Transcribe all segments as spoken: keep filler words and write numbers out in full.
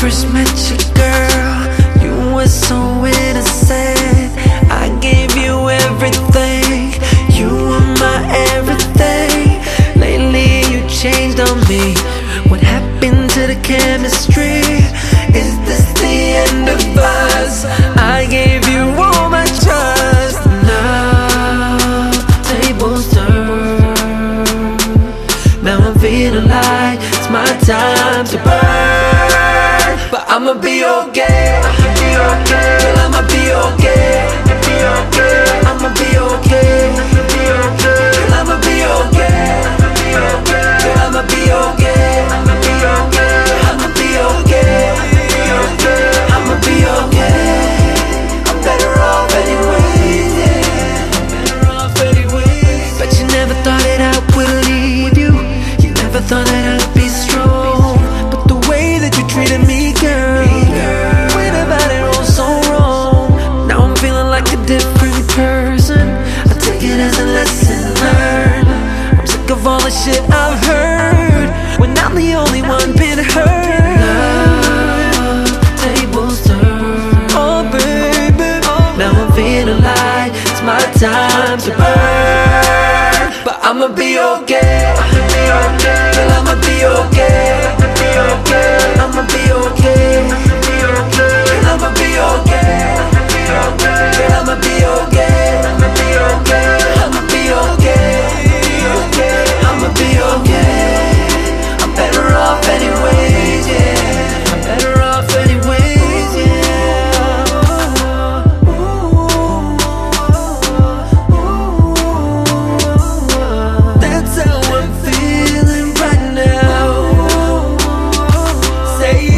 first met you, girl, you were so innocent. I gave you everything, you were my everything. Lately you changed on me. What happened to the chemistry? Is this the end of us? I gave you all my trust. Now tables turn. Now I'm feeling like it's my time to burn. But I'ma be okay, I'ma be okay. Girl, I'ma be okay, I'ma be okay. I'ma be okay, I'ma be okay. Girl, I'ma be okay, I'ma be okay. Girl, I'ma be okay, I'ma be okay. I'ma be okay, I'ma be okay. I'm better off anyways, yeah. I'm better off anyways. But you never thought that I would leave you. You never thought that I'd be strong. But the way that you treated me, girl, went about it all so wrong. Now I'm feeling like a different person. I take it as a lesson learned. I'm sick of all the shit I've heard when I'm the only one been hurt. Now tables turn, oh baby. Now I'm feeling like it's my time to burn. But I'ma be okay, I'ma be okay. Girl, I'ma be okay, I'ma be okay. I'ma be okay, I'ma be okay. Girl, I'ma be okay, I'ma be okay. Girl, I'ma be okay, I'ma be okay. I'ma be okay, okay. I'ma be okay. I'm better off anyways, yeah. I'm better off anyways, yeah. That's how I'm feeling right now. Say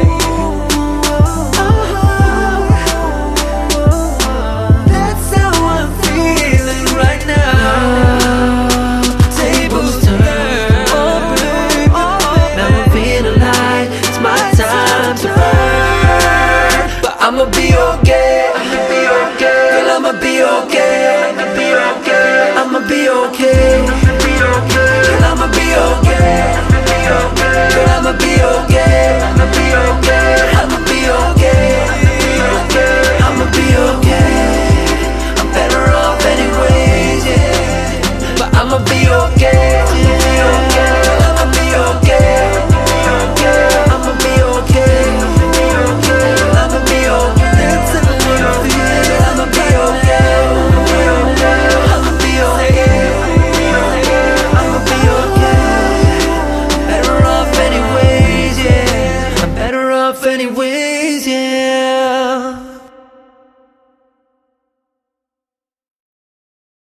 that's how I'm feeling right now. Tables turn, oh baby. Now I'm feeling like it's my time to burn. But I'ma be okay, I'ma be okay. Girl, I'ma be okay, I'ma be okay. I'ma be okay, I'ma be okay. Girl, I'ma be okay.